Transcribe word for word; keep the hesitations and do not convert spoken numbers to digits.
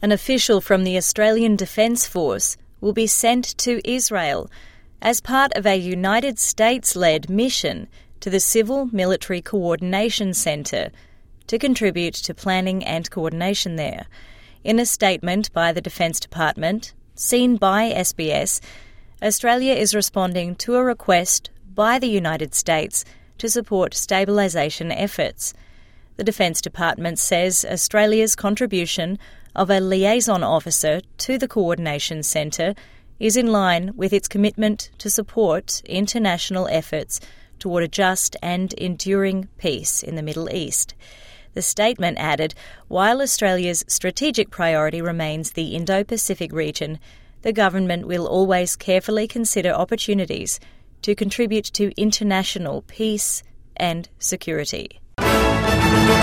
An official from the Australian Defence Force will be sent to Israel as part of a United States-led mission to the Civil Military Coordination Centre to contribute to planning and coordination there. In a statement by the Defence Department, seen by S B S, Australia is responding to a request by the United States to support stabilisation efforts. The Defence Department says Australia's contribution of a liaison officer to the Coordination Centre is in line with its commitment to support international efforts toward a just and enduring peace in the Middle East. The statement added, while Australia's strategic priority remains the Indo-Pacific region, the government will always carefully consider opportunities to contribute to international peace and security.